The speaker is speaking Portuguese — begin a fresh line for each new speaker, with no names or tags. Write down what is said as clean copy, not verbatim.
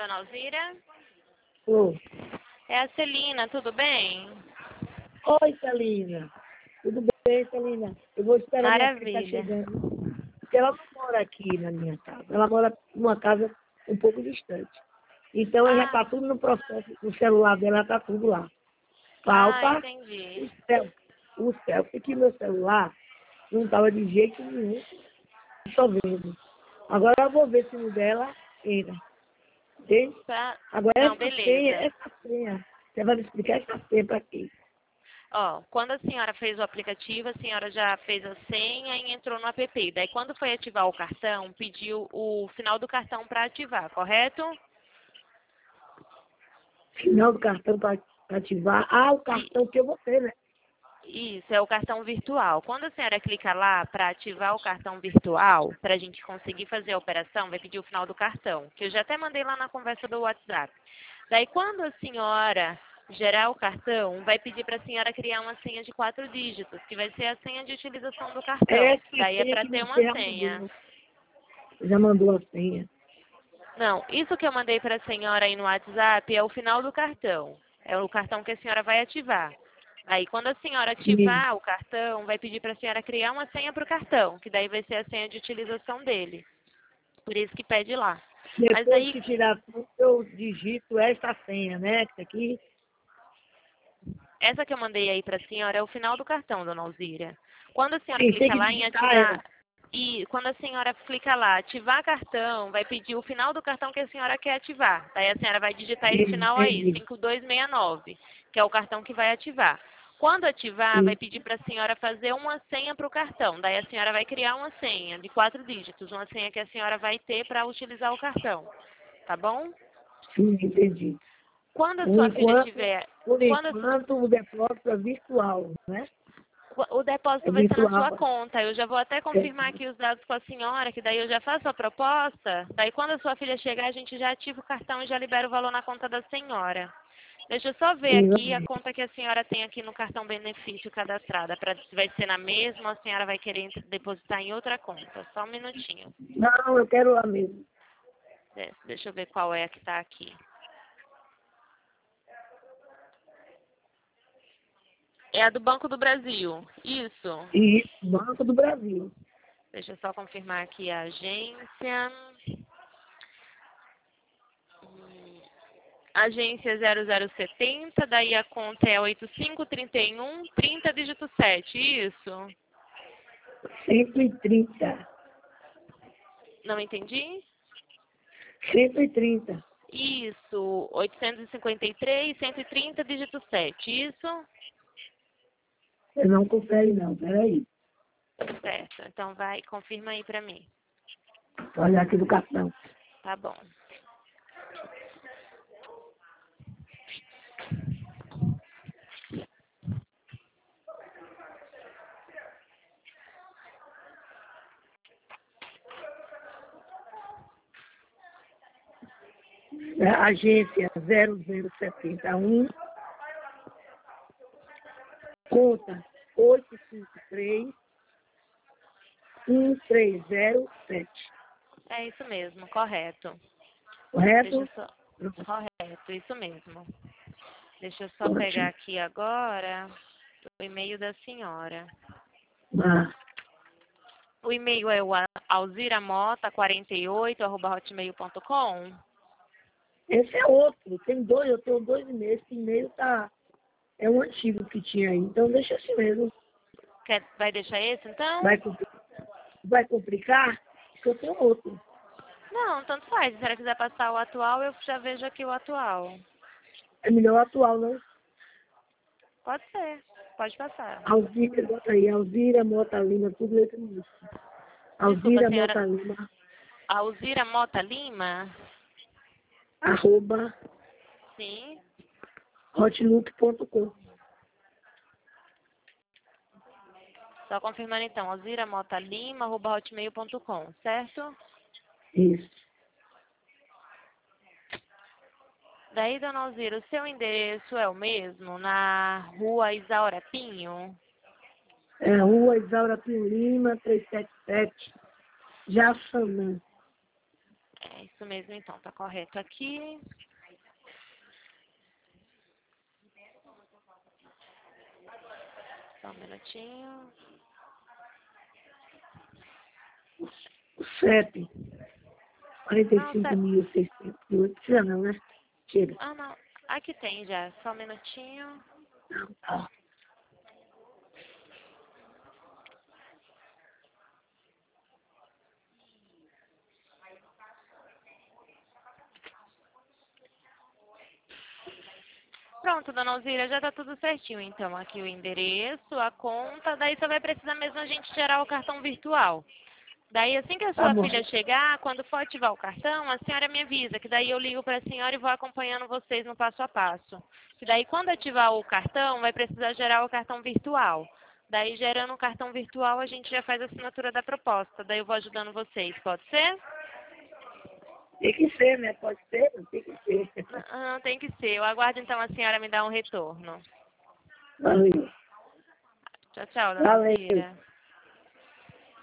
dona Alzira?
Oi.
É a Celina, tudo bem?
Oi, Celina. Tudo bem, Celina? Eu vou esperar minha filha estar
Maravilha.
chegando. Porque ela não mora aqui na minha casa. Ela mora numa casa um pouco distante. Então, já está
Ah,
tudo no processo. No celular dela está tudo lá. Falta
entendi.
o selfie. O selfie que meu celular não estava de jeito nenhum só vendo. Agora eu vou ver se no dela entra. Entende?
Tá.
Agora
Não, beleza.
essa senha. Você vai me explicar essa senha para quê?
Ó, quando a senhora fez o aplicativo, a senhora já fez a senha e entrou no app. Daí, quando foi ativar o cartão, pediu o final do cartão para ativar, correto?
Final do cartão para ativar. Ah, o
E,
cartão que eu vou ter, né?
isso, é o cartão virtual. Quando a senhora clica lá para ativar o cartão virtual, para a gente conseguir fazer a operação, vai pedir o final do cartão, que eu já até mandei lá na conversa do WhatsApp. Daí, quando a senhora gerar o cartão, vai pedir para a senhora criar uma senha de 4 dígitos, que vai ser a senha de utilização do cartão.
Essa
Daí é
senha
para
que
ter
você
uma
já
senha.
mandou. Já mandou a senha.
Não, isso que eu mandei para a senhora aí no WhatsApp é o final do cartão. É o cartão que a senhora vai ativar. Aí, quando a senhora
Sim.
ativar o cartão, vai pedir para a senhora criar uma senha para o cartão, que daí vai ser a senha de utilização dele. Por isso que pede lá. Mas
Depois
aí,
que tirar tudo, eu digito essa senha, né? Essa aqui.
essa que eu mandei aí para a senhora é o final do cartão, dona Alzira. Quando a senhora
Sim, tem
clica
que
lá em
digitar ela.
ativar, e quando a senhora clica lá, ativar cartão, vai pedir o final do cartão que a senhora quer ativar. Daí a senhora vai digitar esse
Sim,
final aí,
entendi.
5269, que é o cartão que vai ativar. Quando ativar, vai
Sim.
pedir para a senhora fazer uma senha para o cartão. Daí a senhora vai criar uma senha de 4 dígitos, uma senha que a senhora vai ter para utilizar o cartão. Tá bom?
Sim, entendi.
Quando a
Por
sua filha
enquanto,
tiver.
por
Quando a
enquanto o depósito é virtual, né?
O
É
depósito vai ser na
virtual.
sua conta. Eu já vou até confirmar aqui os dados com a senhora, que daí eu já faço a proposta. Daí quando a sua filha chegar, a gente já ativa o cartão e já libera o valor na conta da senhora. Deixa eu só ver
Sim,
aqui a conta que a senhora tem aqui no cartão benefício cadastrada, para se vai ser na mesma ou a senhora vai querer depositar em outra conta. Só um minutinho.
não, eu quero lá mesmo.
Deixa eu ver qual é a que está aqui. É a do Banco do Brasil. Isso.
Isso, Banco do Brasil.
Deixa eu só confirmar aqui a agência. Agência 0070, daí a conta é 8531 30 dígito 7, isso?
130.
Não entendi?
130.
Isso, 853 130 dígito 7, isso?
Você não confere não, peraí.
Certo, então vai, confirma aí pra mim.
Vou olhar aqui do cartão.
Tá bom.
É, agência 0071, conta 853-1307.
É isso mesmo, correto. Deixa eu
Correto?
só.
Pronto.
Correto, isso mesmo. Deixa eu só pegar
Ótimo.
aqui agora o e-mail da senhora.
Ah,
O e-mail é o alziramota48@hotmail.com.
esse é outro. Tem dois, eu tenho dois e-mails. Esse e-mail é um antigo que tinha aí. Então deixa assim mesmo.
Vai deixar esse então?
Vai, vai complicar? Porque eu tenho outro.
Não, tanto faz. Se ela quiser passar o atual, eu já vejo aqui o atual.
É melhor o atual, não?
Pode ser. Pode passar.
Alzira, bota aí. Alzira Mota Lima, tudo letra minúscula.
Desculpa,
Alzira
senhora.
Mota Lima,
Alzira Mota Lima?
arroba
Sim.
hotlook.com.
Só confirmando então. alziramotalima@hotmail.com, certo?
Isso.
Daí, dona Alzira, o seu endereço é o mesmo? Na rua Isaura Pinho?
É Rua Isaura Pinho Lima, 377, Jaçanã.
É isso mesmo, então, tá correto aqui. Só um minutinho.
O CEP,
Não,
45.608. Precisa não, né? Chega.
ah, não. Aqui tem já, só um minutinho.
Não, tá.
Pronto, dona Alzira, já tá tudo certinho. Então, aqui o endereço, a conta, daí só vai precisar mesmo a gente gerar o cartão virtual. Daí, assim que a
Tá
sua
bom.
filha chegar, quando for ativar o cartão, a senhora me avisa, que daí eu ligo para a senhora e vou acompanhando vocês no passo a passo. Que daí, quando ativar o cartão, vai precisar gerar o cartão virtual. Daí, gerando o cartão virtual, a gente já faz a assinatura da proposta. Daí, eu vou ajudando vocês, pode ser?
Tem que ser, né? Pode ser? Não tem que ser.
Não, tem que ser. Eu aguardo, então, a senhora me dar um retorno.
Valeu.
Tchau, tchau, dona
Valeu.
Alzira.